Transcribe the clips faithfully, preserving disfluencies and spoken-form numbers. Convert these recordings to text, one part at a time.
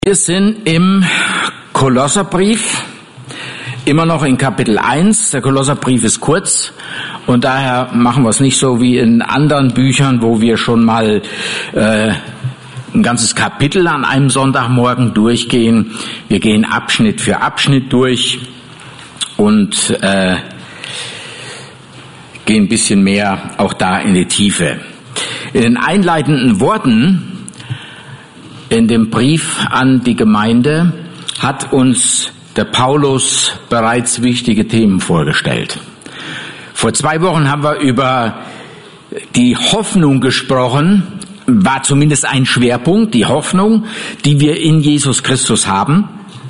Wir sind im Kolosserbrief, immer noch in Kapitel eins. Der Kolosserbrief ist kurz und daher machen wir es nicht so wie in anderen Büchern, wo wir schon mal äh, ein ganzes Kapitel an einem Sonntagmorgen durchgehen. Wir gehen Abschnitt für Abschnitt durch und äh, gehen ein bisschen mehr auch da in die Tiefe. In den einleitenden Worten in dem Brief an die Gemeinde hat uns der Paulus bereits wichtige Themen vorgestellt. Vor zwei Wochen haben wir über die Hoffnung gesprochen, war zumindest ein Schwerpunkt, die Hoffnung, die wir in Jesus Christus haben.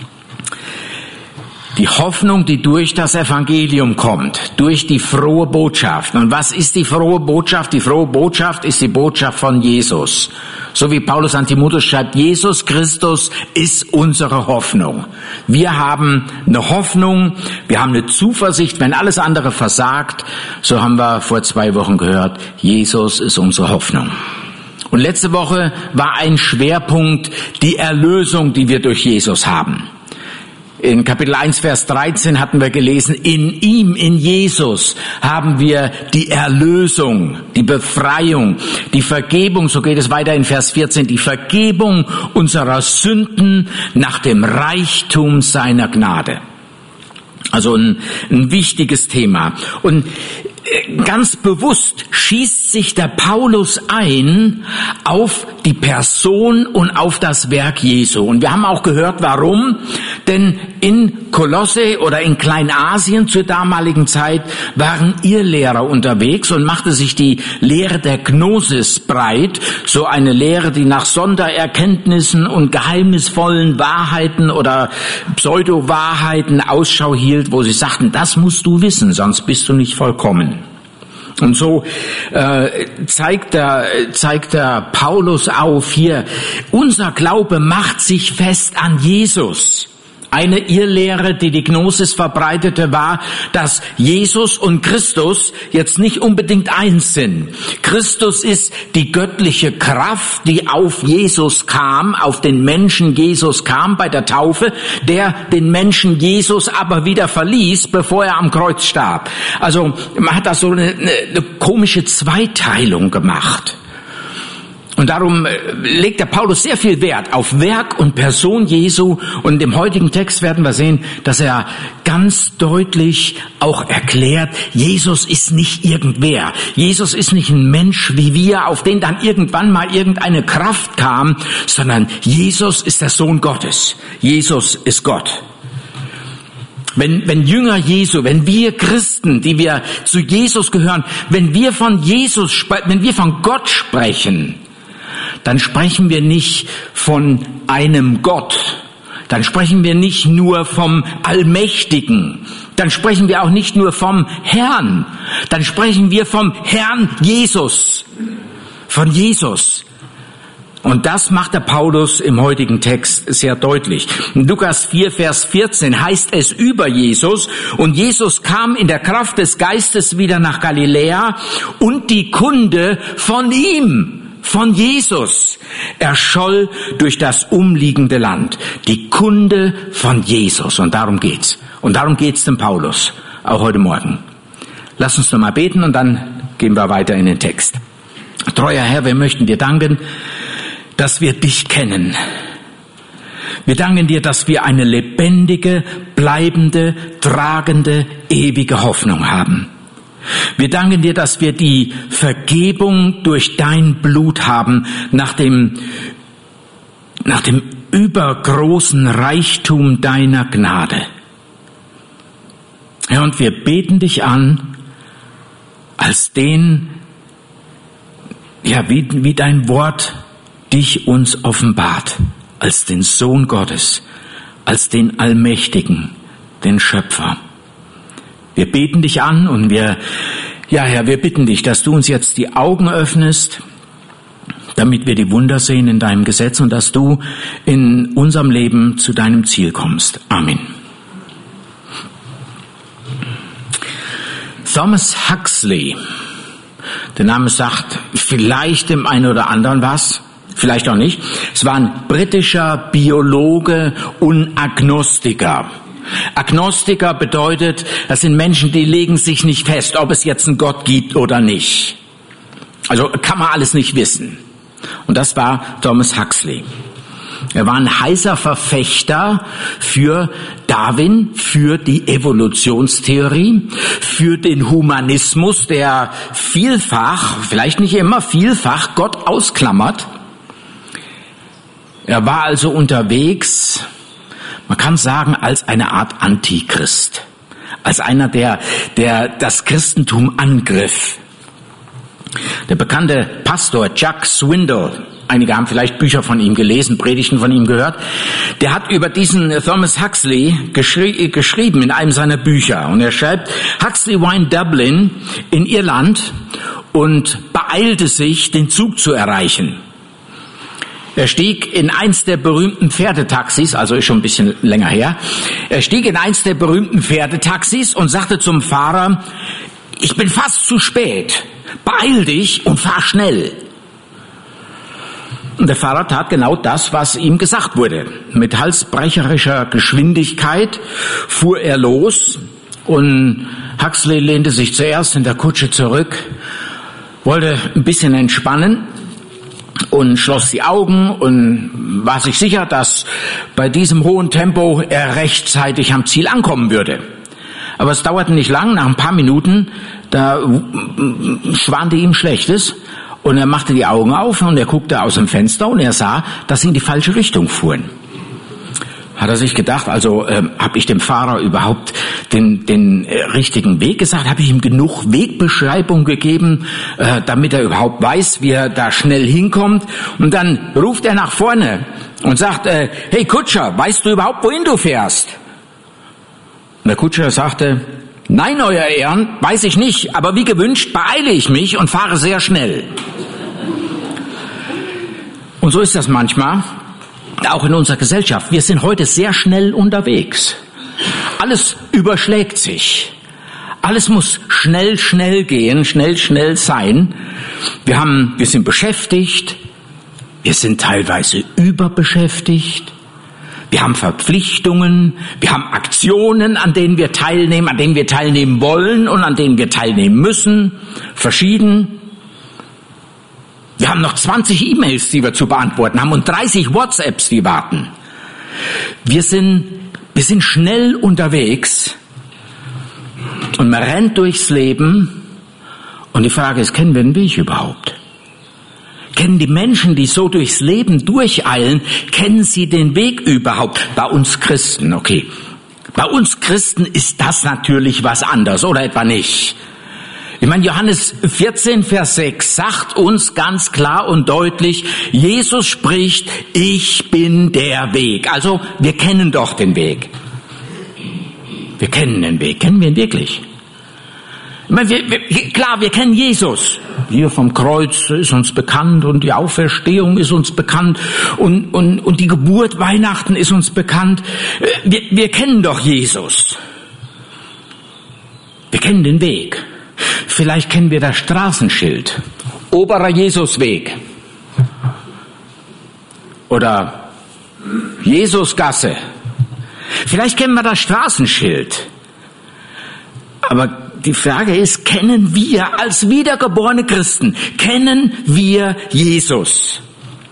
Die Hoffnung, die durch das Evangelium kommt, durch die frohe Botschaft. Und was ist die frohe Botschaft? Die frohe Botschaft ist die Botschaft von Jesus. So wie Paulus an Timotheus schreibt, Jesus Christus ist unsere Hoffnung. Wir haben eine Hoffnung, wir haben eine Zuversicht, wenn alles andere versagt. So haben wir vor zwei Wochen gehört, Jesus ist unsere Hoffnung. Und letzte Woche war ein Schwerpunkt die Erlösung, die wir durch Jesus haben. In Kapitel eins, Vers dreizehn hatten wir gelesen, in ihm, in Jesus, haben wir die Erlösung, die Befreiung, die Vergebung, so geht es weiter in Vers vierzehn, die Vergebung unserer Sünden nach dem Reichtum seiner Gnade. Also ein, ein wichtiges Thema. Und ganz bewusst schießt sich der Paulus ein auf die Person und auf das Werk Jesu. Und wir haben auch gehört, warum. Denn in Kolosse oder in Kleinasien zur damaligen Zeit waren Irrlehrer unterwegs und machte sich die Lehre der Gnosis breit. So eine Lehre, die nach Sondererkenntnissen und geheimnisvollen Wahrheiten oder Pseudo-Wahrheiten Ausschau hielt, wo sie sagten, das musst du wissen, sonst bist du nicht vollkommen. Und so äh, zeigt der, zeigt der Paulus auf hier, unser Glaube macht sich fest an Jesus. Eine Irrlehre, die die Gnosis verbreitete, war, dass Jesus und Christus jetzt nicht unbedingt eins sind. Christus ist die göttliche Kraft, die auf Jesus kam, auf den Menschen Jesus kam bei der Taufe, der den Menschen Jesus aber wieder verließ, bevor er am Kreuz starb. Also man hat da so eine, eine komische Zweiteilung gemacht. Und darum legt der Paulus sehr viel Wert auf Werk und Person Jesu. Und im heutigen Text werden wir sehen, dass er ganz deutlich auch erklärt, Jesus ist nicht irgendwer. Jesus ist nicht ein Mensch wie wir, auf den dann irgendwann mal irgendeine Kraft kam, sondern Jesus ist der Sohn Gottes. Jesus ist Gott. Wenn, wenn Jünger Jesu, wenn wir Christen, die wir zu Jesus gehören, wenn wir von Jesus, wenn wir von Gott sprechen, dann sprechen wir nicht von einem Gott, dann sprechen wir nicht nur vom Allmächtigen, dann sprechen wir auch nicht nur vom Herrn, dann sprechen wir vom Herrn Jesus, von Jesus. Und das macht der Paulus im heutigen Text sehr deutlich. In Lukas vier, Vers vierzehn heißt es über Jesus, und Jesus kam in der Kraft des Geistes wieder nach Galiläa und die Kunde von ihm, von Jesus, erscholl durch das umliegende Land. Die Kunde von Jesus. Und darum geht's. Und darum geht's dem Paulus. Auch heute Morgen. Lass uns noch mal beten und dann gehen wir weiter in den Text. Treuer Herr, wir möchten dir danken, dass wir dich kennen. Wir danken dir, dass wir eine lebendige, bleibende, tragende, ewige Hoffnung haben. Wir danken dir, dass wir die Vergebung durch dein Blut haben, nach dem, nach dem übergroßen Reichtum deiner Gnade. Herr, und wir beten dich an, als den, ja, wie, wie dein Wort dich uns offenbart, als den Sohn Gottes, als den Allmächtigen, den Schöpfer. Wir beten dich an und wir, ja Herr, wir bitten dich, dass du uns jetzt die Augen öffnest, damit wir die Wunder sehen in deinem Gesetz und dass du in unserem Leben zu deinem Ziel kommst. Amen. Thomas Huxley, der Name sagt vielleicht dem einen oder anderen was, vielleicht auch nicht. Es war ein britischer Biologe und Agnostiker. Agnostiker bedeutet, das sind Menschen, die legen sich nicht fest, ob es jetzt einen Gott gibt oder nicht. Also kann man alles nicht wissen. Und das war Thomas Huxley. Er war ein heißer Verfechter für Darwin, für die Evolutionstheorie, für den Humanismus, der vielfach, vielleicht nicht immer, vielfach Gott ausklammert. Er war also unterwegs, man kann sagen, als eine Art Antichrist, als einer, der, der das Christentum angriff. Der bekannte Pastor Chuck Swindoll, einige haben vielleicht Bücher von ihm gelesen, Predigten von ihm gehört, der hat über diesen Thomas Huxley geschri- geschrieben in einem seiner Bücher. Und er schreibt, Huxley war in Dublin in Irland und beeilte sich, den Zug zu erreichen. Er stieg in eins der berühmten Pferdetaxis, also ist schon ein bisschen länger her, er stieg in eins der berühmten Pferdetaxis und sagte zum Fahrer, ich bin fast zu spät, beeil dich und fahr schnell. Und der Fahrer tat genau das, was ihm gesagt wurde. Mit halsbrecherischer Geschwindigkeit fuhr er los und Huxley lehnte sich zuerst in der Kutsche zurück, wollte ein bisschen entspannen und schloss die Augen und war sich sicher, dass bei diesem hohen Tempo er rechtzeitig am Ziel ankommen würde. Aber es dauerte nicht lang, nach ein paar Minuten, da schwante ihm Schlechtes und er machte die Augen auf und er guckte aus dem Fenster und er sah, dass sie in die falsche Richtung fuhren. Hat er sich gedacht, also äh, habe ich dem Fahrer überhaupt den, den äh, richtigen Weg gesagt? Habe ich ihm genug Wegbeschreibung gegeben, äh, damit er überhaupt weiß, wie er da schnell hinkommt? Und dann ruft er nach vorne und sagt, äh, hey Kutscher, weißt du überhaupt, wohin du fährst? Und der Kutscher sagte, nein, Euer Ehren, weiß ich nicht, aber wie gewünscht beeile ich mich und fahre sehr schnell. Und so ist das manchmal, auch in unserer Gesellschaft. Wir sind heute sehr schnell unterwegs. Alles überschlägt sich. Alles muss schnell, schnell gehen, schnell, schnell sein. Wir haben, wir sind beschäftigt. Wir sind teilweise überbeschäftigt. Wir haben Verpflichtungen. Wir haben Aktionen, an denen wir teilnehmen, an denen wir teilnehmen wollen und an denen wir teilnehmen müssen. Verschieden. Wir haben noch zwanzig E-Mails, die wir zu beantworten haben und dreißig WhatsApps, die warten. Wir sind, wir sind schnell unterwegs und man rennt durchs Leben und die Frage ist, kennen wir den Weg überhaupt? Kennen die Menschen, die so durchs Leben durcheilen, kennen sie den Weg überhaupt? Bei uns Christen, okay. Bei uns Christen ist das natürlich was anderes, oder etwa nicht? Ich meine, Johannes vierzehn, Vers sechs sagt uns ganz klar und deutlich, Jesus spricht, ich bin der Weg. Also, wir kennen doch den Weg. Wir kennen den Weg. Kennen wir ihn wirklich? Ich meine, wir, wir, klar, wir kennen Jesus. Hier vom Kreuz ist uns bekannt und die Auferstehung ist uns bekannt und, und, und die Geburt, Weihnachten ist uns bekannt. Wir, wir kennen doch Jesus. Wir kennen den Weg. Vielleicht kennen wir das Straßenschild. Oberer Jesusweg. Oder Jesusgasse. Vielleicht kennen wir das Straßenschild. Aber die Frage ist, kennen wir als wiedergeborene Christen, kennen wir Jesus?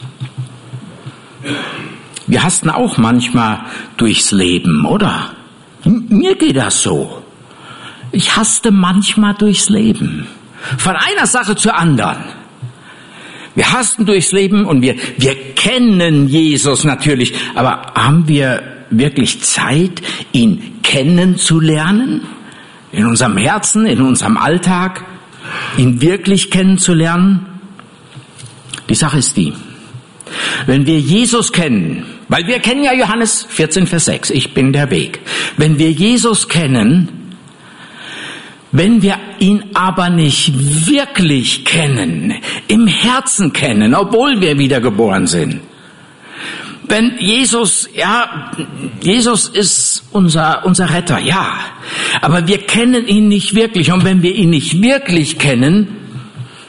Wir hasten auch manchmal durchs Leben, oder? Mir geht das so. Ich haste manchmal durchs Leben. Von einer Sache zur anderen. Wir hasten durchs Leben und wir, wir kennen Jesus natürlich. Aber haben wir wirklich Zeit, ihn kennenzulernen? In unserem Herzen, in unserem Alltag? Ihn wirklich kennenzulernen? Die Sache ist die. Wenn wir Jesus kennen, weil wir kennen ja Johannes vierzehn, Vers sechs, ich bin der Weg. Wenn wir Jesus kennen, wenn wir ihn aber nicht wirklich kennen, im Herzen kennen, obwohl wir wiedergeboren sind, wenn Jesus, ja, Jesus ist unser, unser Retter, ja, aber wir kennen ihn nicht wirklich und wenn wir ihn nicht wirklich kennen,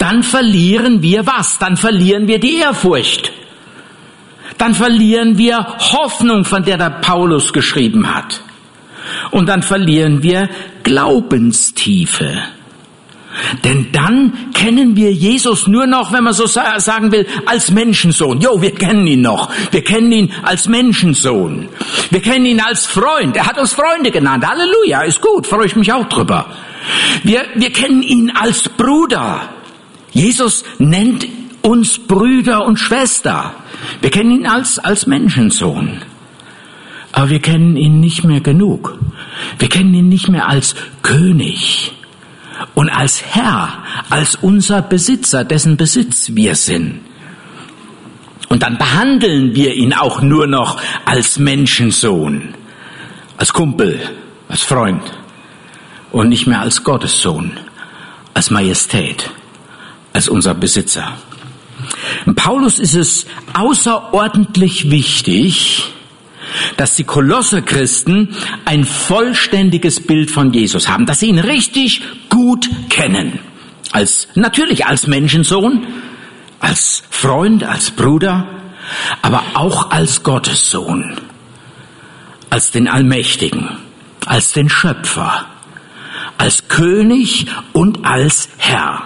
dann verlieren wir was? Dann verlieren wir die Ehrfurcht. Dann verlieren wir Hoffnung, von der der Paulus geschrieben hat. Und dann verlieren wir Glaubenstiefe. Denn dann kennen wir Jesus nur noch, wenn man so sagen will, als Menschensohn. Jo, wir kennen ihn noch. Wir kennen ihn als Menschensohn. Wir kennen ihn als Freund. Er hat uns Freunde genannt. Halleluja, ist gut, freue ich mich auch drüber. Wir, wir kennen ihn als Bruder. Jesus nennt uns Brüder und Schwester. Wir kennen ihn als, als Menschensohn. Aber wir kennen ihn nicht mehr genug. Wir kennen ihn nicht mehr als König und als Herr, als unser Besitzer, dessen Besitz wir sind. Und dann behandeln wir ihn auch nur noch als Menschensohn, als Kumpel, als Freund und nicht mehr als Gottessohn, als Majestät, als unser Besitzer. Und Paulus ist es außerordentlich wichtig, dass die Kolosser-Christen ein vollständiges Bild von Jesus haben, dass sie ihn richtig gut kennen. Als, natürlich als Menschensohn, als Freund, als Bruder, aber auch als Gottessohn, als den Allmächtigen, als den Schöpfer, als König und als Herr.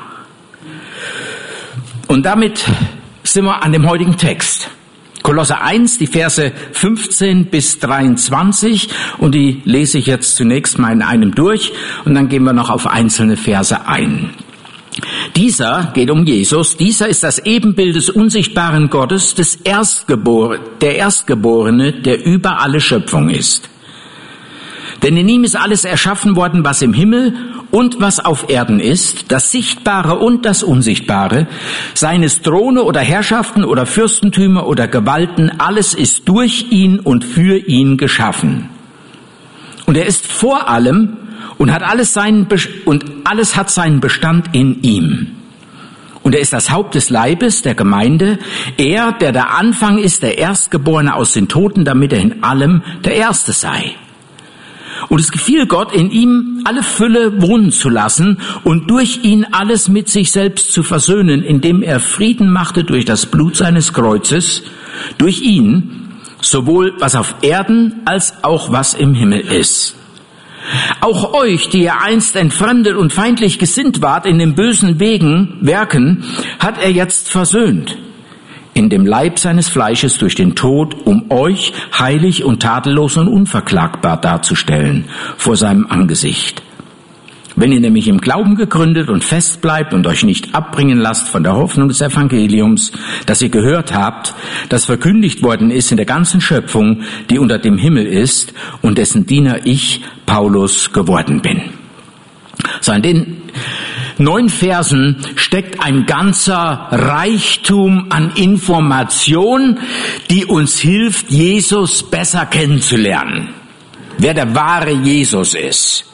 Und damit sind wir an dem heutigen Text. Kolosser eins, die Verse fünfzehn bis dreiundzwanzig, und die lese ich jetzt zunächst mal in einem durch und dann gehen wir noch auf einzelne Verse ein. Dieser, geht um Jesus, dieser ist das Ebenbild des unsichtbaren Gottes, des Erstgebor- der Erstgeborene, der über alle Schöpfung ist. Denn in ihm ist alles erschaffen worden, was im Himmel und was auf Erden ist, das Sichtbare und das Unsichtbare, seien es Throne oder Herrschaften oder Fürstentümer oder Gewalten, alles ist durch ihn und für ihn geschaffen. Und er ist vor allem und hat alles seinen Be- und alles hat seinen Bestand in ihm. Und er ist das Haupt des Leibes, der Gemeinde, er, der der Anfang ist, der Erstgeborene aus den Toten, damit er in allem der Erste sei. Und es gefiel Gott, in ihm alle Fülle wohnen zu lassen und durch ihn alles mit sich selbst zu versöhnen, indem er Frieden machte durch das Blut seines Kreuzes, durch ihn, sowohl was auf Erden als auch was im Himmel ist. Auch euch, die ihr einst entfremdet und feindlich gesinnt wart in den bösen Wegen, Werken, hat er jetzt versöhnt. In dem Leib seines Fleisches durch den Tod, um euch heilig und tadellos und unverklagbar darzustellen vor seinem Angesicht. Wenn ihr nämlich im Glauben gegründet und fest bleibt und euch nicht abbringen lasst von der Hoffnung des Evangeliums, das ihr gehört habt, das verkündigt worden ist in der ganzen Schöpfung, die unter dem Himmel ist und dessen Diener ich, Paulus, geworden bin. So, in den neun Versen steckt ein ganzer Reichtum an Information, die uns hilft, Jesus besser kennenzulernen. Wer der wahre Jesus ist.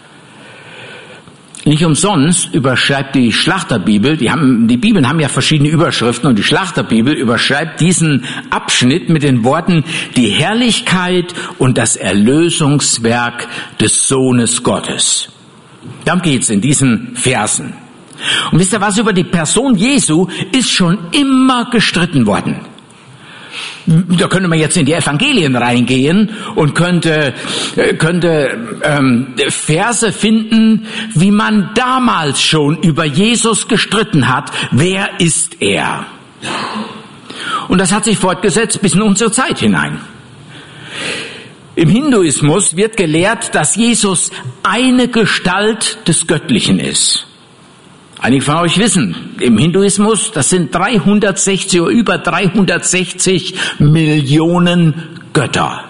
Nicht umsonst überschreibt die Schlachterbibel, die haben, die Bibeln haben ja verschiedene Überschriften, und die Schlachterbibel überschreibt diesen Abschnitt mit den Worten: die Herrlichkeit und das Erlösungswerk des Sohnes Gottes. Darum geht's in diesen Versen. Und wisst ihr was, über die Person Jesu ist schon immer gestritten worden. Da könnte man jetzt in die Evangelien reingehen und könnte, könnte ähm, Verse finden, wie man damals schon über Jesus gestritten hat. Wer ist er? Und das hat sich fortgesetzt bis in unsere Zeit hinein. Im Hinduismus wird gelehrt, dass Jesus eine Gestalt des Göttlichen ist. Einige von euch wissen, im Hinduismus, das sind dreihundertsechzig oder über dreihundertsechzig Millionen Götter.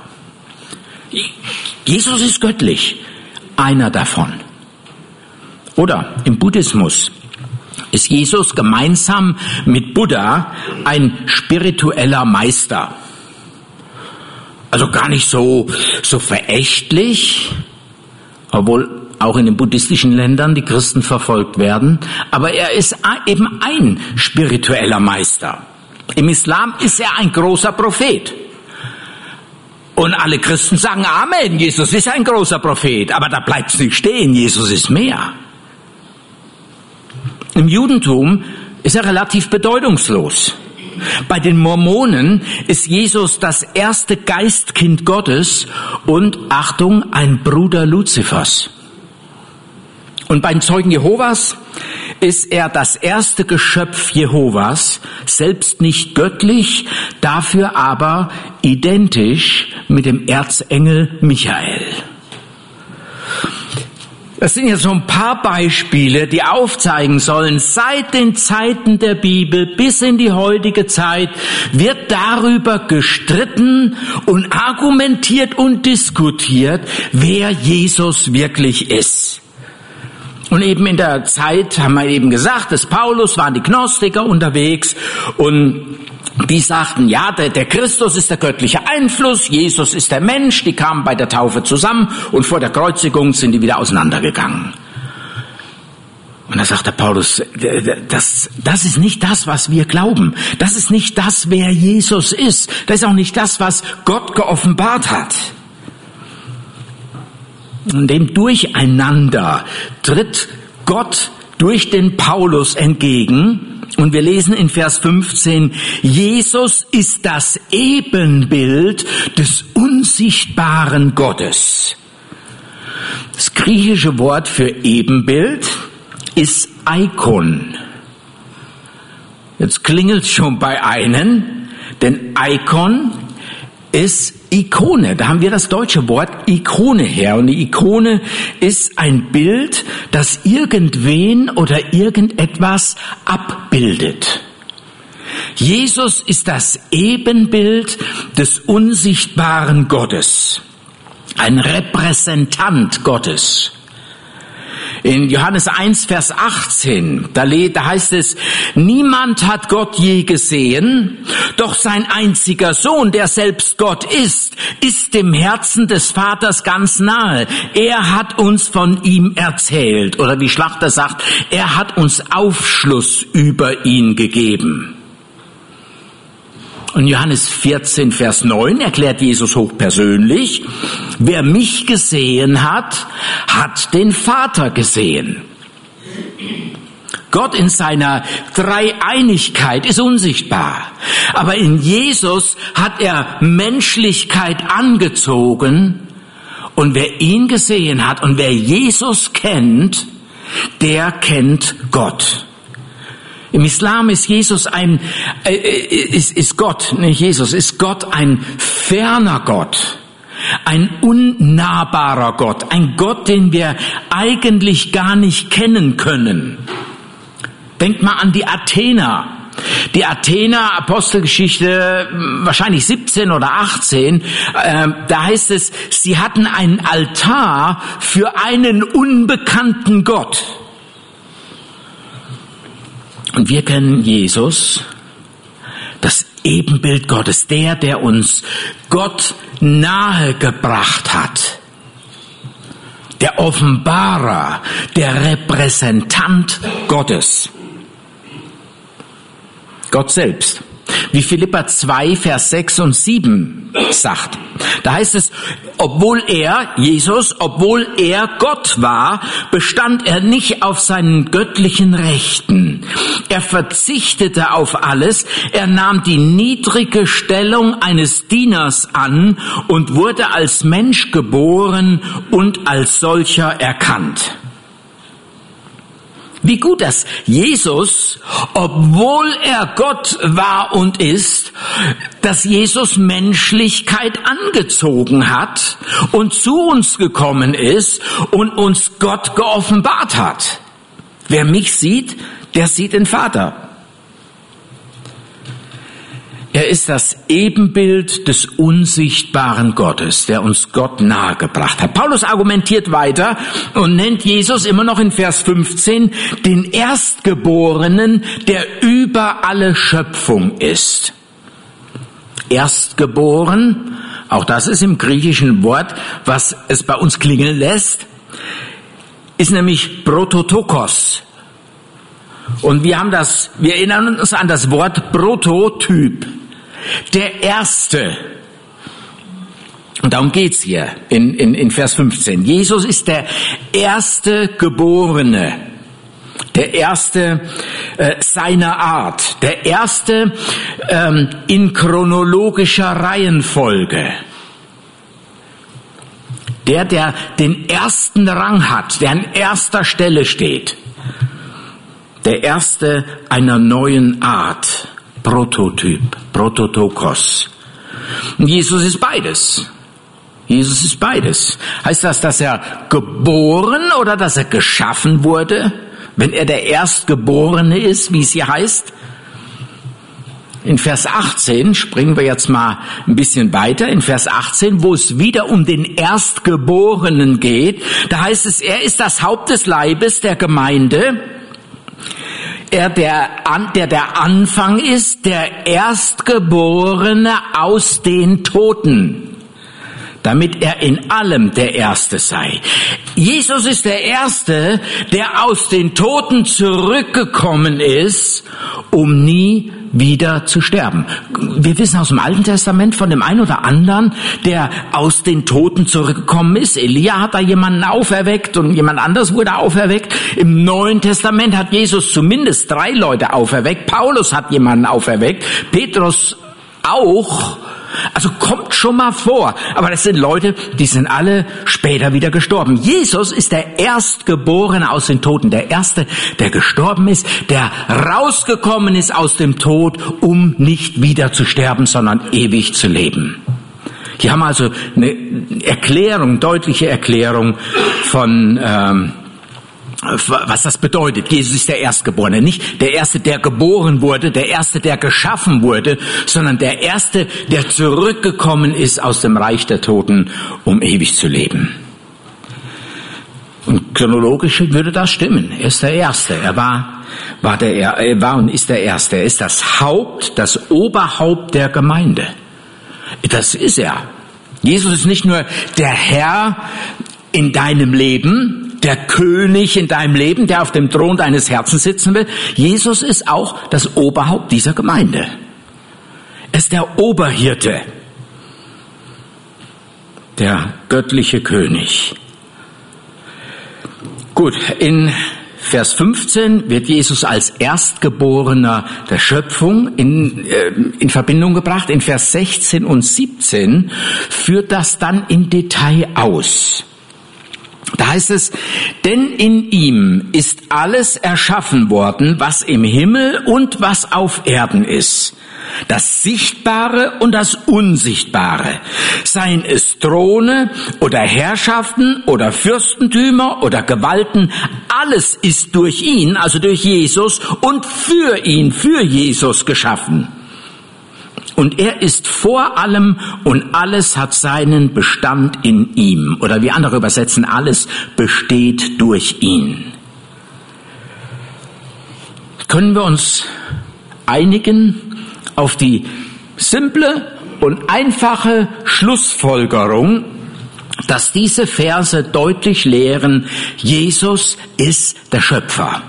Jesus ist göttlich, einer davon. Oder im Buddhismus ist Jesus gemeinsam mit Buddha ein spiritueller Meister. Also gar nicht so, so verächtlich, obwohl auch in den buddhistischen Ländern die Christen verfolgt werden. Aber er ist eben ein spiritueller Meister. Im Islam ist er ein großer Prophet. Und alle Christen sagen Amen, Jesus ist ein großer Prophet. Aber da bleibt es nicht stehen, Jesus ist mehr. Im Judentum ist er relativ bedeutungslos. Bei den Mormonen ist Jesus das erste Geistkind Gottes und, Achtung, ein Bruder Luzifers. Und bei den Zeugen Jehovas ist er das erste Geschöpf Jehovas, selbst nicht göttlich, dafür aber identisch mit dem Erzengel Michael. Das sind jetzt so ein paar Beispiele, die aufzeigen sollen, seit den Zeiten der Bibel bis in die heutige Zeit wird darüber gestritten und argumentiert und diskutiert, wer Jesus wirklich ist. Und eben in der Zeit, haben wir eben gesagt, des Paulus waren die Gnostiker unterwegs und die sagten, ja, der, der Christus ist der göttliche Einfluss, Jesus ist der Mensch, die kamen bei der Taufe zusammen und vor der Kreuzigung sind die wieder auseinandergegangen. Und da sagt der Paulus, das, das ist nicht das, was wir glauben. Das ist nicht das, wer Jesus ist. Das ist auch nicht das, was Gott geoffenbart hat. In dem Durcheinander tritt Gott durch den Paulus entgegen und wir lesen in Vers fünfzehn, Jesus ist das Ebenbild des unsichtbaren Gottes. Das griechische Wort für Ebenbild ist Icon. Jetzt klingelt es schon bei einem, denn Icon ist Ikone, da haben wir das deutsche Wort Ikone her. Und die Ikone ist ein Bild, das irgendwen oder irgendetwas abbildet. Jesus ist das Ebenbild des unsichtbaren Gottes, ein Repräsentant Gottes. In Johannes eins, Vers achtzehn, da, da heißt es, niemand hat Gott je gesehen, doch sein einziger Sohn, der selbst Gott ist, ist dem Herzen des Vaters ganz nahe. Er hat uns von ihm erzählt, oder wie Schlachter sagt, er hat uns Aufschluss über ihn gegeben. Und Johannes vierzehn, Vers neun erklärt Jesus hochpersönlich, wer mich gesehen hat, hat den Vater gesehen. Gott in seiner Dreieinigkeit ist unsichtbar, aber in Jesus hat er Menschlichkeit angezogen und wer ihn gesehen hat und wer Jesus kennt, der kennt Gott. Im Islam ist Jesus ein, äh, ist, ist Gott, nicht Jesus, ist Gott ein ferner Gott, ein unnahbarer Gott, ein Gott, den wir eigentlich gar nicht kennen können. Denkt mal an die Athener. Die Athener, Apostelgeschichte, wahrscheinlich siebzehn oder achtzehn, äh, da heißt es, sie hatten einen Altar für einen unbekannten Gott. Und wir kennen Jesus, das Ebenbild Gottes, der, der uns Gott nahegebracht hat. Der Offenbarer, der Repräsentant Gottes. Gott selbst. Wie Philipper zwei, Vers sechs und sieben sagt. Da heißt es, obwohl er, Jesus, obwohl er Gott war, bestand er nicht auf seinen göttlichen Rechten. Er verzichtete auf alles, er nahm die niedrige Stellung eines Dieners an und wurde als Mensch geboren und als solcher erkannt. Wie gut, dass Jesus, obwohl er Gott war und ist, dass Jesus Menschlichkeit angezogen hat und zu uns gekommen ist und uns Gott geoffenbart hat. Wer mich sieht, der sieht den Vater. Er ist das Ebenbild des unsichtbaren Gottes, der uns Gott nahegebracht hat. Paulus argumentiert weiter und nennt Jesus immer noch in Vers fünfzehn den Erstgeborenen, der über alle Schöpfung ist. Erstgeboren, auch das ist im griechischen Wort, was es bei uns klingeln lässt, ist nämlich Prototokos. Und wir haben das, wir erinnern uns an das Wort Prototyp. Der Erste. Und darum geht's hier in, in, in Vers fünfzehn. Jesus ist der erste Geborene. Der erste äh, seiner Art, der erste ähm, in chronologischer Reihenfolge. Der, der den ersten Rang hat, der an erster Stelle steht. Der erste einer neuen Art. Prototyp, Prototokos. Und Jesus ist beides. Jesus ist beides. Heißt das, dass er geboren oder dass er geschaffen wurde? Wenn er der Erstgeborene ist, wie es hier heißt? In Vers achtzehn, springen wir jetzt mal ein bisschen weiter, in Vers achtzehn, wo es wieder um den Erstgeborenen geht, da heißt es, er ist das Haupt des Leibes der Gemeinde, er der, der der Anfang ist, der Erstgeborene aus den Toten, damit er in allem der Erste sei. Jesus ist der Erste, der aus den Toten zurückgekommen ist, um nie wieder zu sterben. Wir wissen aus dem Alten Testament von dem einen oder anderen, der aus den Toten zurückgekommen ist. Elia hat da jemanden auferweckt und jemand anderes wurde auferweckt. Im Neuen Testament hat Jesus zumindest drei Leute auferweckt. Paulus hat jemanden auferweckt. Petrus auch. Also kommt schon mal vor. Aber das sind Leute, die sind alle später wieder gestorben. Jesus ist der Erstgeborene aus den Toten. Der Erste, der gestorben ist, der rausgekommen ist aus dem Tod, um nicht wieder zu sterben, sondern ewig zu leben. Hier haben wir also eine Erklärung, deutliche Erklärung von ähm, was das bedeutet. Jesus ist der Erstgeborene, nicht der Erste, der geboren wurde, der Erste, der geschaffen wurde, sondern der Erste, der zurückgekommen ist aus dem Reich der Toten, um ewig zu leben. Und chronologisch würde das stimmen. Er ist der Erste. Er war, war der, er war und ist der Erste. Er ist das Haupt, das Oberhaupt der Gemeinde. Das ist er. Jesus ist nicht nur der Herr in deinem Leben, der König in deinem Leben, der auf dem Thron deines Herzens sitzen will. Jesus ist auch das Oberhaupt dieser Gemeinde. Er ist der Oberhirte, der göttliche König. Gut, in Vers fünfzehn wird Jesus als Erstgeborener der Schöpfung in, äh, in Verbindung gebracht. In Vers sechzehn und siebzehn führt das dann im Detail aus. Da heißt es, denn in ihm ist alles erschaffen worden, was im Himmel und was auf Erden ist. Das Sichtbare und das Unsichtbare. Seien es Throne oder Herrschaften oder Fürstentümer oder Gewalten. Alles ist durch ihn, also durch Jesus und für ihn, für Jesus geschaffen. Und er ist vor allem und alles hat seinen Bestand in ihm. Oder wie andere übersetzen, alles besteht durch ihn. Können wir uns einigen auf die simple und einfache Schlussfolgerung, dass diese Verse deutlich lehren, Jesus ist der Schöpfer.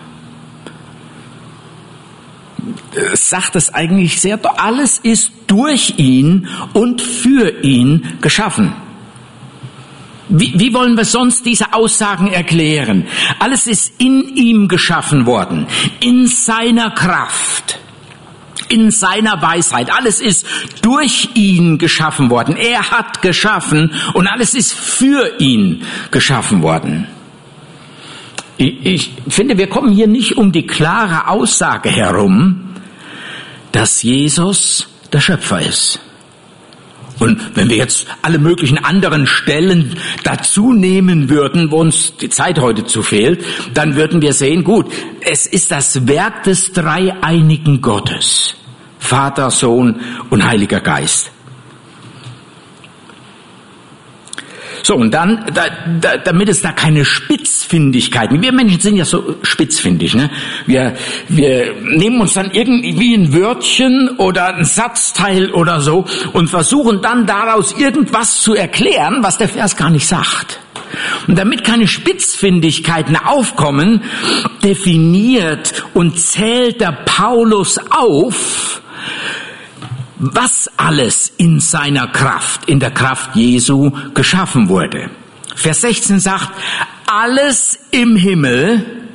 Sagt es eigentlich sehr, alles ist durch ihn und für ihn geschaffen. Wie, wie wollen wir sonst diese Aussagen erklären? Alles ist in ihm geschaffen worden, in seiner Kraft, in seiner Weisheit. Alles ist durch ihn geschaffen worden. Er hat geschaffen und alles ist für ihn geschaffen worden. Ich, ich finde, wir kommen hier nicht um die klare Aussage herum, dass Jesus der Schöpfer ist. Und wenn wir jetzt alle möglichen anderen Stellen dazu nehmen würden, wo uns die Zeit heute zu fehlt, dann würden wir sehen, gut, es ist das Werk des dreieinigen Gottes, Vater, Sohn und Heiliger Geist. So, und dann, da, da, damit es da keine Spitzfindigkeiten, wir Menschen sind ja so spitzfindig, ne? Wir, wir nehmen uns dann irgendwie ein Wörtchen oder ein Satzteil oder so und versuchen dann daraus irgendwas zu erklären, was der Vers gar nicht sagt. Und damit keine Spitzfindigkeiten aufkommen, definiert und zählt der Paulus auf, was alles in seiner Kraft, in der Kraft Jesu geschaffen wurde. Vers sechzehn sagt, alles im Himmel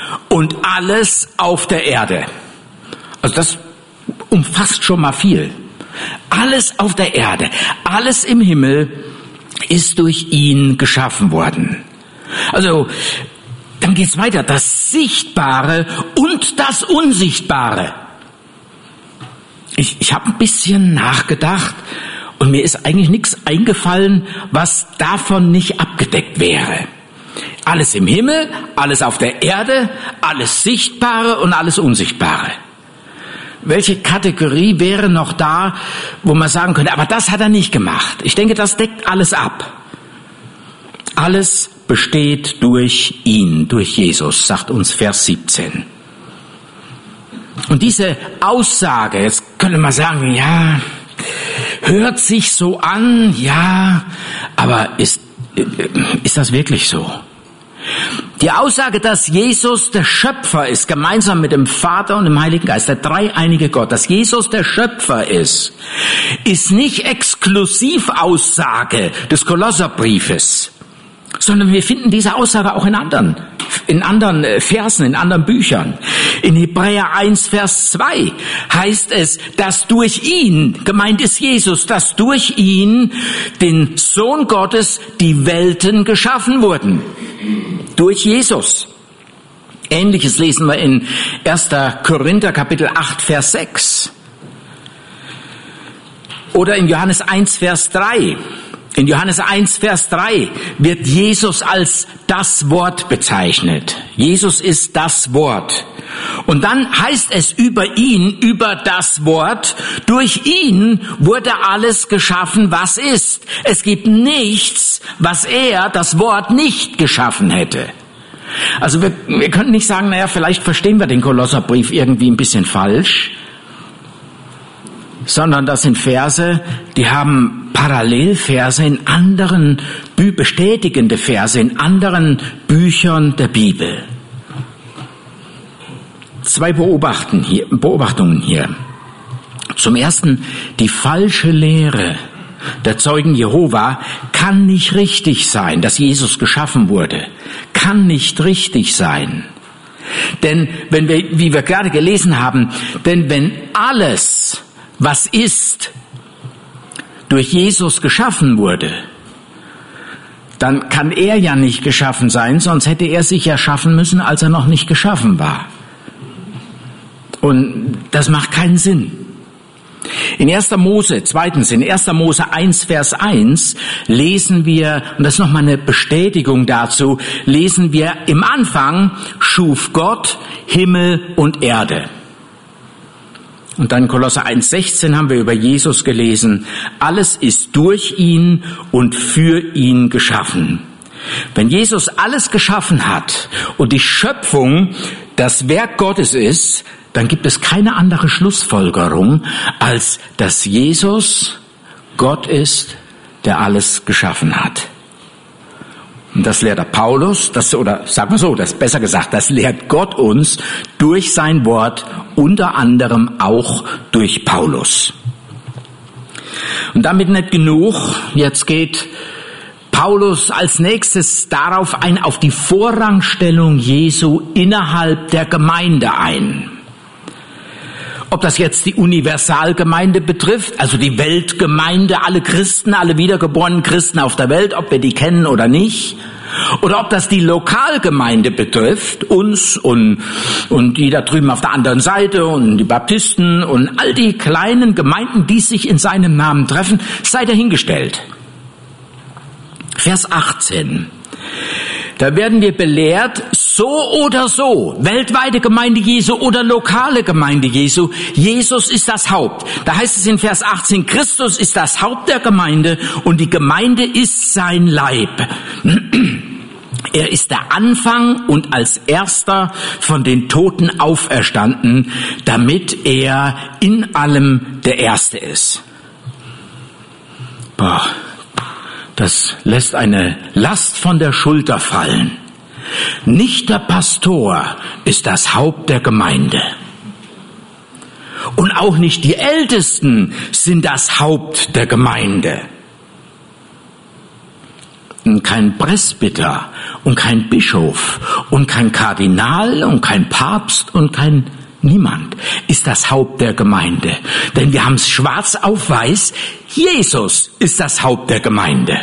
und alles auf der Erde. Also das umfasst schon mal viel. Alles auf der Erde, alles im Himmel ist durch ihn geschaffen worden. Also, dann geht's weiter. Das Sichtbare und das Unsichtbare. Ich, ich habe ein bisschen nachgedacht und mir ist eigentlich nichts eingefallen, was davon nicht abgedeckt wäre. Alles im Himmel, alles auf der Erde, alles Sichtbare und alles Unsichtbare. Welche Kategorie wäre noch da, wo man sagen könnte, aber das hat er nicht gemacht? Ich denke, das deckt alles ab. Alles besteht durch ihn, durch Jesus, sagt uns Vers siebzehn. Und diese Aussage, jetzt könnte man sagen, ja, hört sich so an, ja, aber ist, ist das wirklich so? Die Aussage, dass Jesus der Schöpfer ist, gemeinsam mit dem Vater und dem Heiligen Geist, der dreieinige Gott, dass Jesus der Schöpfer ist, ist nicht Exklusivaussage des Kolosserbriefes, sondern wir finden diese Aussage auch in anderen, in anderen Versen, in anderen Büchern. In Hebräer eins, Vers zwei heißt es, dass durch ihn, gemeint ist Jesus, dass durch ihn, den Sohn Gottes, die Welten geschaffen wurden. Durch Jesus. Ähnliches lesen wir in erster Korinther Kapitel acht, Vers sechs. Oder in Johannes eins, Vers drei. In Johannes eins, Vers drei wird Jesus als das Wort bezeichnet. Jesus ist das Wort. Und dann heißt es über ihn, über das Wort, durch ihn wurde alles geschaffen, was ist. Es gibt nichts, was er, das Wort, nicht geschaffen hätte. Also wir, wir können nicht sagen, naja, vielleicht verstehen wir den Kolosserbrief irgendwie ein bisschen falsch, sondern das sind Verse, die haben Parallelverse in anderen, bestätigende Verse in anderen Büchern der Bibel. Zwei Beobachten hier, Beobachtungen hier. Zum ersten, die falsche Lehre der Zeugen Jehova kann nicht richtig sein, dass Jesus geschaffen wurde. Kann nicht richtig sein. Denn wenn wir, wie wir gerade gelesen haben, denn wenn alles, was ist, durch Jesus geschaffen wurde, dann kann er ja nicht geschaffen sein, sonst hätte er sich ja schaffen müssen, als er noch nicht geschaffen war. Und das macht keinen Sinn. In erster Mose, zweitens, in erster Mose eins, Vers eins lesen wir, und das ist nochmal eine Bestätigung dazu, lesen wir, im Anfang schuf Gott Himmel und Erde. Und dann Kolosser eins, sechzehn haben wir über Jesus gelesen, alles ist durch ihn und für ihn geschaffen. Wenn Jesus alles geschaffen hat und die Schöpfung das Werk Gottes ist, dann gibt es keine andere Schlussfolgerung, als dass Jesus Gott ist, der alles geschaffen hat. Und das lehrt der Paulus, das, oder sagen wir so, das besser gesagt, das lehrt Gott uns durch sein Wort, unter anderem auch durch Paulus. Und damit nicht genug, jetzt geht Paulus als nächstes darauf ein, auf die Vorrangstellung Jesu innerhalb der Gemeinde ein. Ob das jetzt die Universalgemeinde betrifft, also die Weltgemeinde, alle Christen, alle wiedergeborenen Christen auf der Welt, ob wir die kennen oder nicht, oder ob das die Lokalgemeinde betrifft, uns und, und die da drüben auf der anderen Seite und die Baptisten und all die kleinen Gemeinden, die sich in seinem Namen treffen, sei dahingestellt. Vers achtzehn. Da werden wir belehrt, so oder so, weltweite Gemeinde Jesu oder lokale Gemeinde Jesu, Jesus ist das Haupt. Da heißt es in Vers achtzehn, Christus ist das Haupt der Gemeinde und die Gemeinde ist sein Leib. Er ist der Anfang und als Erster von den Toten auferstanden, damit er in allem der Erste ist. Boah. Das lässt eine Last von der Schulter fallen. Nicht der Pastor ist das Haupt der Gemeinde. Und auch nicht die Ältesten sind das Haupt der Gemeinde. kein Presbyter und kein Bischof und kein Kardinal und kein Papst und kein niemand ist das Haupt der Gemeinde. Denn wir haben es schwarz auf weiß, Jesus ist das Haupt der Gemeinde.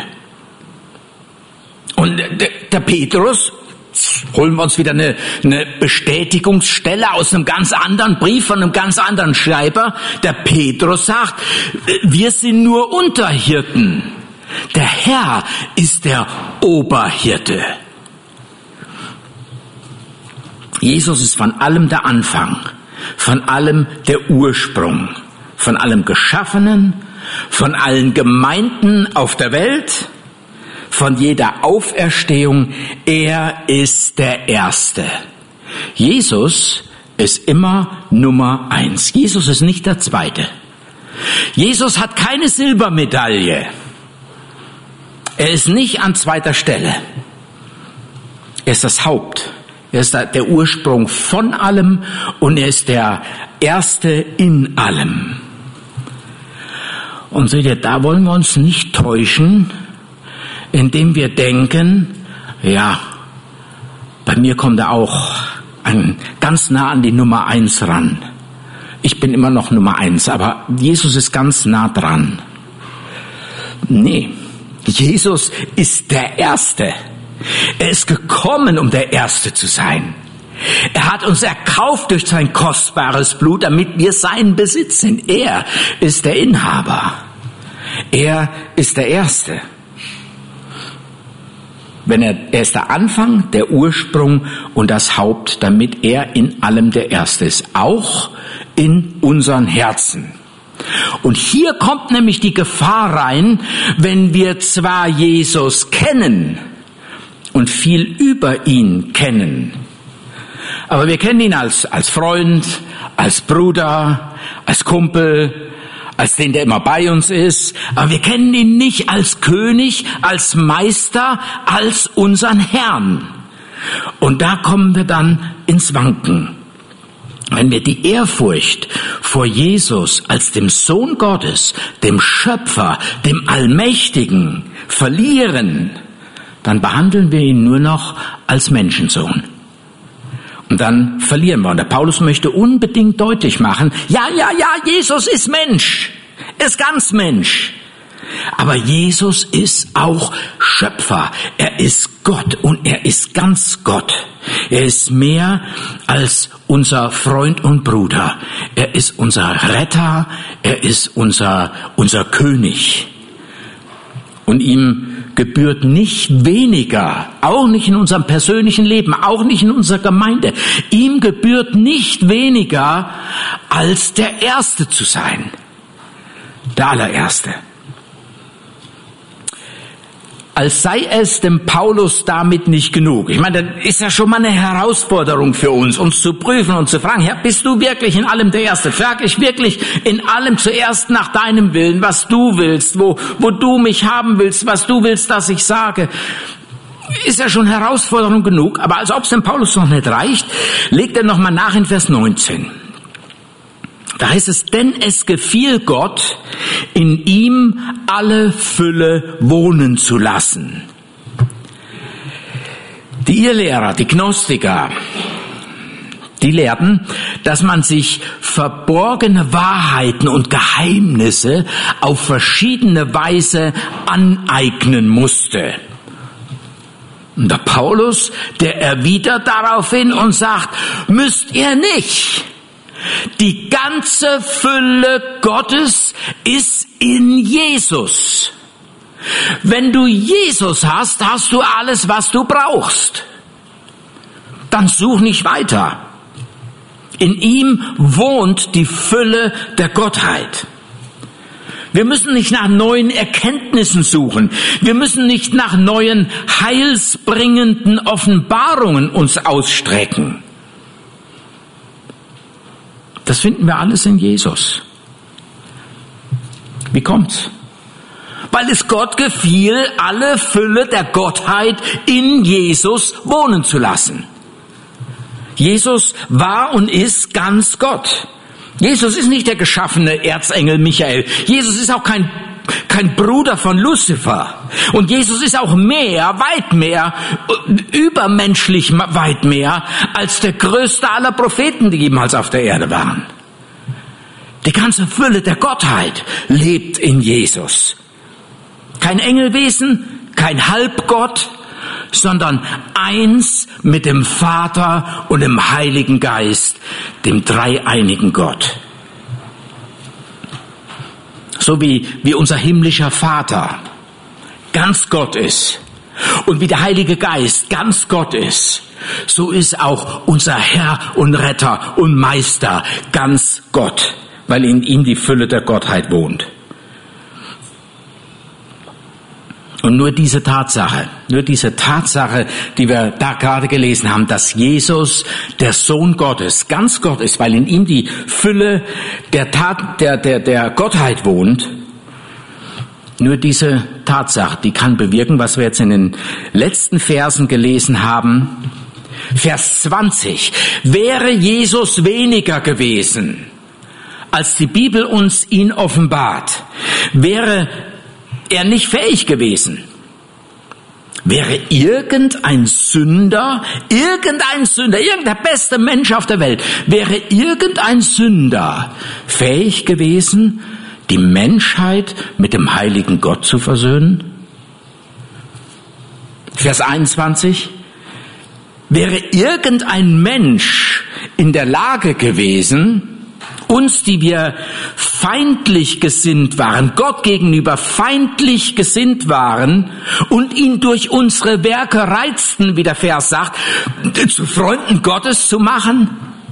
Und der, der Petrus, holen wir uns wieder eine, eine Bestätigungsstelle aus einem ganz anderen Brief von einem ganz anderen Schreiber. Der Petrus sagt, wir sind nur Unterhirten. Der Herr ist der Oberhirte. Jesus ist von allem der Anfang, von allem der Ursprung, von allem Geschaffenen, von allen Gemeinden auf der Welt, von jeder Auferstehung. Er ist der Erste. Jesus ist immer Nummer eins. Jesus ist nicht der Zweite. Jesus hat keine Silbermedaille. Er ist nicht an zweiter Stelle. Er ist das Haupt. Er ist der Ursprung von allem und er ist der Erste in allem. Und seht ihr, da wollen wir uns nicht täuschen, indem wir denken, ja, bei mir kommt er auch ein, ganz nah an die Nummer eins ran. Ich bin immer noch Nummer eins, aber Jesus ist ganz nah dran. Nee. Jesus ist der Erste. Er ist gekommen, um der Erste zu sein. Er hat uns erkauft durch sein kostbares Blut, damit wir sein Besitz sind. Er ist der Inhaber. Er ist der Erste. Wenn er, er ist der Anfang, der Ursprung und das Haupt, damit er in allem der Erste ist. Auch in unseren Herzen. Und hier kommt nämlich die Gefahr rein, wenn wir zwar Jesus kennen und viel über ihn kennen, aber wir kennen ihn als, als Freund, als Bruder, als Kumpel, als den, der immer bei uns ist, aber wir kennen ihn nicht als König, als Meister, als unseren Herrn. Und da kommen wir dann ins Wanken. Wenn wir die Ehrfurcht vor Jesus als dem Sohn Gottes, dem Schöpfer, dem Allmächtigen verlieren, dann behandeln wir ihn nur noch als Menschensohn. Und dann verlieren wir. Und der Paulus möchte unbedingt deutlich machen, ja, ja, ja, Jesus ist Mensch, ist ganz Mensch. Aber Jesus ist auch Schöpfer. Er ist Gott und er ist ganz Gott. Er ist mehr als unser Freund und Bruder. Er ist unser Retter. Er ist unser, unser König. Und ihm gebührt nicht weniger, auch nicht in unserem persönlichen Leben, auch nicht in unserer Gemeinde. Ihm gebührt nicht weniger, als der Erste zu sein. Der Allererste. Als sei es dem Paulus damit nicht genug. Ich meine, das ist ja schon mal eine Herausforderung für uns, uns zu prüfen und zu fragen, Herr, bist du wirklich in allem der Erste? Frag ich wirklich in allem zuerst nach deinem Willen, was du willst, wo, wo du mich haben willst, was du willst, dass ich sage? Ist ja schon Herausforderung genug, aber als ob es dem Paulus noch nicht reicht, legt er nochmal nach in Vers neunzehn. Da heißt es, denn es gefiel Gott, in ihm alle Fülle wohnen zu lassen. Die Irrlehrer, die Gnostiker, die lehrten, dass man sich verborgene Wahrheiten und Geheimnisse auf verschiedene Weise aneignen musste. Und der Paulus, der erwidert daraufhin und sagt, müsst ihr nicht. Die ganze Fülle Gottes ist in Jesus. Wenn du Jesus hast, hast du alles, was du brauchst. Dann such nicht weiter. In ihm wohnt die Fülle der Gottheit. Wir müssen nicht nach neuen Erkenntnissen suchen. Wir müssen nicht nach neuen heilsbringenden Offenbarungen uns ausstrecken. Das finden wir alles in Jesus. Wie kommt's? Weil es Gott gefiel, alle Fülle der Gottheit in Jesus wohnen zu lassen. Jesus war und ist ganz Gott. Jesus ist nicht der geschaffene Erzengel Michael. Jesus ist auch kein kein Bruder von Luzifer. Und Jesus ist auch mehr, weit mehr, übermenschlich weit mehr, als der größte aller Propheten, die jemals auf der Erde waren. Die ganze Fülle der Gottheit lebt in Jesus. Kein Engelwesen, kein Halbgott, sondern eins mit dem Vater und dem Heiligen Geist, dem dreieinigen Gott. So wie, wie unser himmlischer Vater ganz Gott ist und wie der Heilige Geist ganz Gott ist, so ist auch unser Herr und Retter und Meister ganz Gott, weil in ihm die Fülle der Gottheit wohnt. Und nur diese Tatsache, nur diese Tatsache, die wir da gerade gelesen haben, dass Jesus der Sohn Gottes, ganz Gott ist, weil in ihm die Fülle der Tat, der, der, der Gottheit wohnt, nur diese Tatsache, die kann bewirken, was wir jetzt in den letzten Versen gelesen haben. Vers zwanzig. Wäre Jesus weniger gewesen, als die Bibel uns ihn offenbart, wäre er nicht fähig gewesen. Wäre irgendein Sünder, irgendein Sünder, irgendein beste Mensch auf der Welt, wäre irgendein Sünder fähig gewesen, die Menschheit mit dem heiligen Gott zu versöhnen? Vers einundzwanzig. Wäre irgendein Mensch in der Lage gewesen, uns, die wir feindlich gesinnt waren, Gott gegenüber feindlich gesinnt waren und ihn durch unsere Werke reizten, wie der Vers sagt, zu Freunden Gottes zu machen?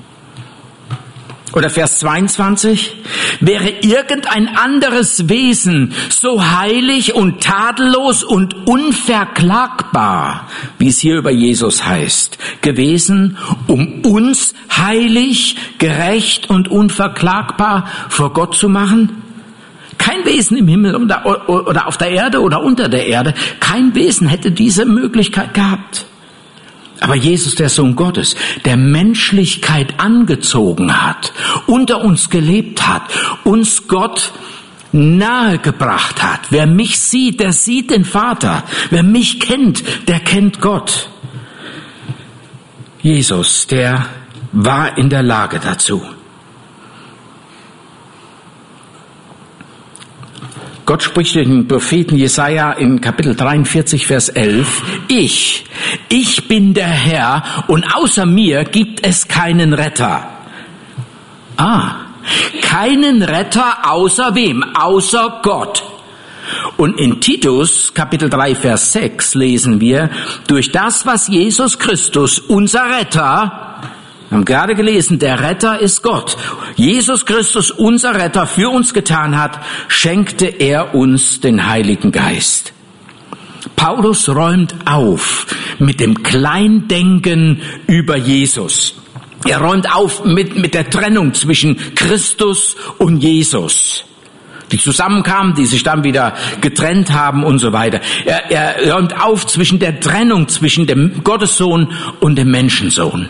Oder Vers zweiundzwanzig, wäre irgendein anderes Wesen so heilig und tadellos und unverklagbar, wie es hier über Jesus heißt, gewesen, um uns heilig, gerecht und unverklagbar vor Gott zu machen? Kein Wesen im Himmel oder auf der Erde oder unter der Erde, kein Wesen hätte diese Möglichkeit gehabt. Aber Jesus, der Sohn Gottes, der Menschlichkeit angezogen hat, unter uns gelebt hat, uns Gott nahegebracht hat. Wer mich sieht, der sieht den Vater. Wer mich kennt, der kennt Gott. Jesus, der war in der Lage dazu. Gott spricht durch den Propheten Jesaja in Kapitel dreiundvierzig, Vers elf. Ich, ich bin der Herr und außer mir gibt es keinen Retter. Ah, keinen Retter außer wem? Außer Gott. Und in Titus, Kapitel drei, Vers sechs lesen wir, durch das, was Jesus Christus, unser Retter, wir haben gerade gelesen, der Retter ist Gott. Jesus Christus, unser Retter, für uns getan hat, schenkte er uns den Heiligen Geist. Paulus räumt auf mit dem Kleindenken über Jesus. Er räumt auf mit, mit der Trennung zwischen Christus und Jesus, die zusammenkamen, die sich dann wieder getrennt haben und so weiter. Er, er räumt auf zwischen der Trennung zwischen dem Gottessohn und dem Menschensohn.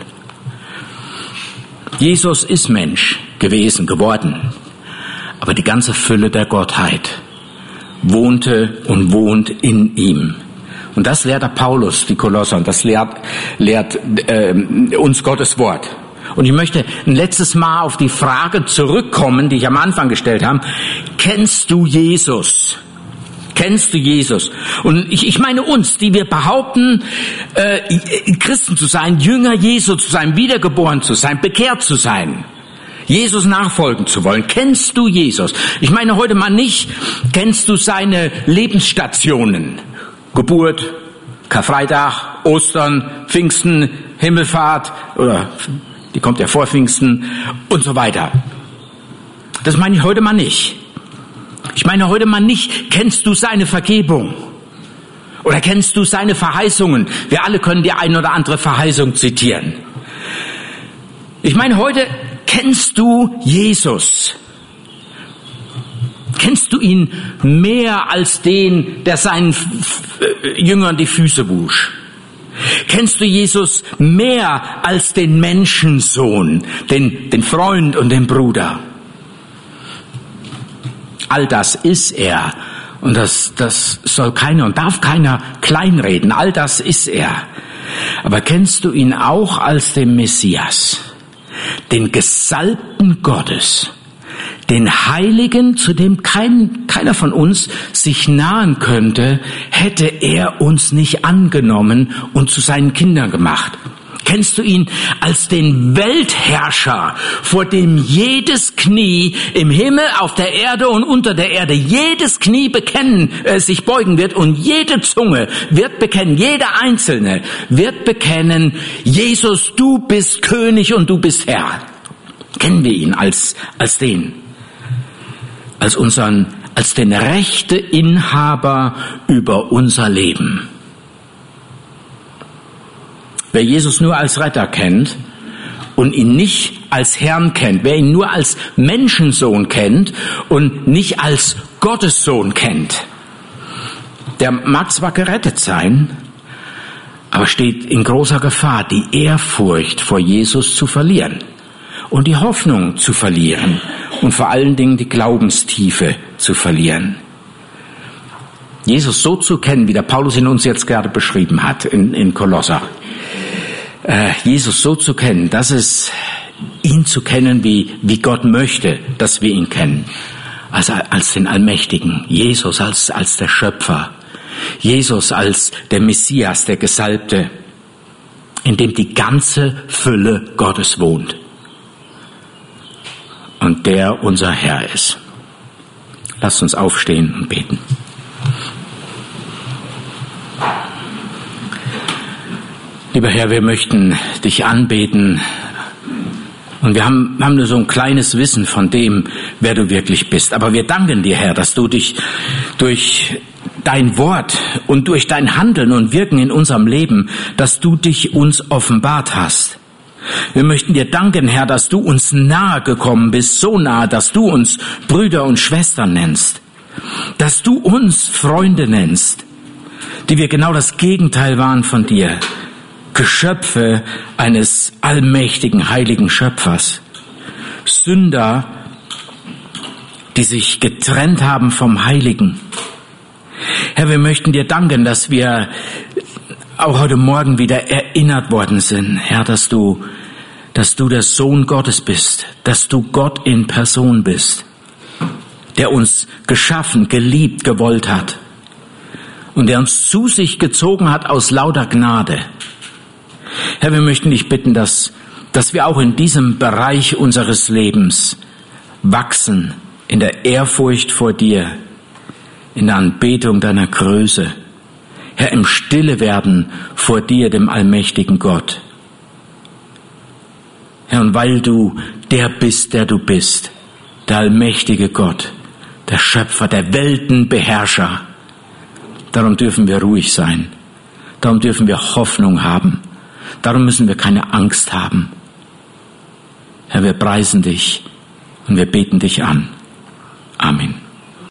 Jesus ist Mensch gewesen, geworden, aber die ganze Fülle der Gottheit wohnte und wohnt in ihm. Und das lehrt der Paulus, die Kolosser, und das lehrt, lehrt äh, uns Gottes Wort. Und ich möchte ein letztes Mal auf die Frage zurückkommen, die ich am Anfang gestellt habe. Kennst du Jesus? Kennst du Jesus? Und ich, ich meine uns, die wir behaupten, äh, Christen zu sein, Jünger Jesu zu sein, wiedergeboren zu sein, bekehrt zu sein, Jesus nachfolgen zu wollen. Kennst du Jesus? Ich meine heute mal nicht, kennst du seine Lebensstationen? Geburt, Karfreitag, Ostern, Pfingsten, Himmelfahrt, oder die kommt ja vor Pfingsten und so weiter. Das meine ich heute mal nicht. Ich meine heute mal nicht, kennst du seine Vergebung? Oder kennst du seine Verheißungen? Wir alle können die ein oder andere Verheißung zitieren. Ich meine heute, kennst du Jesus? Kennst du ihn mehr als den, der seinen Jüngern die Füße wusch? Kennst du Jesus mehr als den Menschensohn, den, den Freund und den Bruder? All das ist er, Und das, das soll keiner und darf keiner kleinreden. All das ist er. Aber kennst du ihn auch als den Messias, den Gesalbten Gottes, den Heiligen, zu dem kein, keiner von uns sich nahen könnte, hätte er uns nicht angenommen und zu seinen Kindern gemacht? Kennst du ihn als den Weltherrscher, vor dem jedes Knie im Himmel, auf der Erde und unter der Erde, jedes Knie bekennen, äh, sich beugen wird und jede Zunge wird bekennen, jeder Einzelne wird bekennen, Jesus, du bist König und du bist Herr. Kennen wir ihn als, als den, als unseren, als den Rechteinhaber über unser Leben. Wer Jesus nur als Retter kennt und ihn nicht als Herrn kennt, wer ihn nur als Menschensohn kennt und nicht als Gottessohn kennt, der mag zwar gerettet sein, aber steht in großer Gefahr, die Ehrfurcht vor Jesus zu verlieren und die Hoffnung zu verlieren und vor allen Dingen die Glaubenstiefe zu verlieren. Jesus so zu kennen, wie der Paulus ihn uns jetzt gerade beschrieben hat in, in Kolosser. Äh, Jesus so zu kennen, das ist ihn zu kennen, wie, wie Gott möchte, dass wir ihn kennen. Also als den Allmächtigen, Jesus als, als der Schöpfer, Jesus als der Messias, der Gesalbte, in dem die ganze Fülle Gottes wohnt und der unser Herr ist. Lasst uns aufstehen und beten. Lieber Herr, wir möchten dich anbeten und wir haben, haben nur so ein kleines Wissen von dem, wer du wirklich bist. Aber wir danken dir, Herr, dass du dich durch dein Wort und durch dein Handeln und Wirken in unserem Leben, dass du dich uns offenbart hast. Wir möchten dir danken, Herr, dass du uns nahe gekommen bist, so nahe, dass du uns Brüder und Schwestern nennst, dass du uns Freunde nennst, die wir genau das Gegenteil waren von dir. Geschöpfe eines allmächtigen, heiligen Schöpfers. Sünder, die sich getrennt haben vom Heiligen. Herr, wir möchten dir danken, dass wir auch heute Morgen wieder erinnert worden sind, Herr, dass du, dass du der Sohn Gottes bist, dass du Gott in Person bist, der uns geschaffen, geliebt, gewollt hat und der uns zu sich gezogen hat aus lauter Gnade. Herr, wir möchten dich bitten, dass, dass wir auch in diesem Bereich unseres Lebens wachsen, in der Ehrfurcht vor dir, in der Anbetung deiner Größe. Herr, im Stille werden vor dir, dem allmächtigen Gott. Herr, und weil du der bist, der du bist, der allmächtige Gott, der Schöpfer, der Weltenbeherrscher, darum dürfen wir ruhig sein, darum dürfen wir Hoffnung haben. Darum müssen wir keine Angst haben. Herr, wir preisen dich und wir beten dich an. Amen.